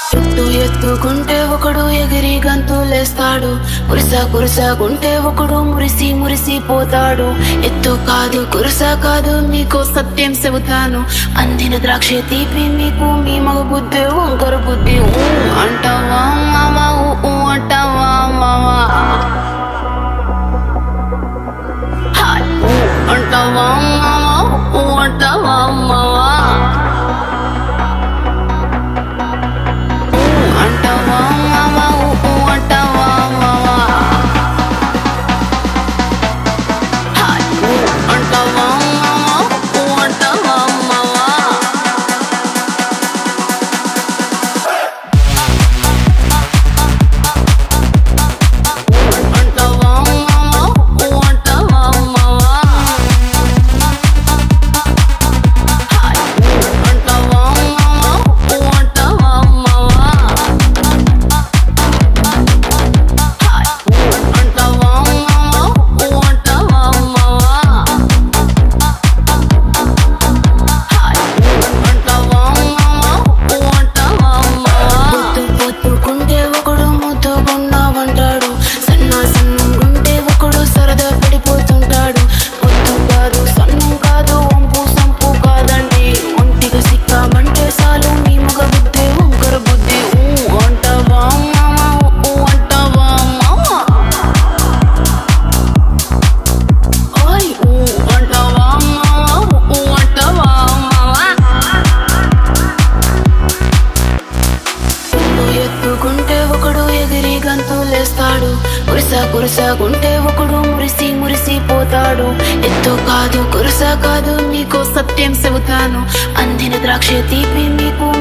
చుట్టూ ఎత్తుకుంటే ఒకడు ఎగిరి గంతులేస్తాడు, కురుసా కురుసాకుంటే ఒకడు మురిసి మురిసిపోతాడు. ఎత్తు కాదు కురుసా కాదు మీకు సత్యం చెబుతాను, అందిన ద్రాక్ష తీపి మీకు మీ మగ బుద్ధి వంకర బుద్ధి. అంటావా మావా అంటావా మావా, అంటావా మావా అంటావా మావా, అంటావా మావా అంటావా మావా, అంటావా మావా అంటావా మావా. కురుసా కురుసాకుంటే ఒకడు మురిసి మురిసిపోతాడు. ఎత్తు కాదు కురుసా కాదు మీకు సత్యం చెబుతాను, అందిన ద్రాక్ష తీపి మీకు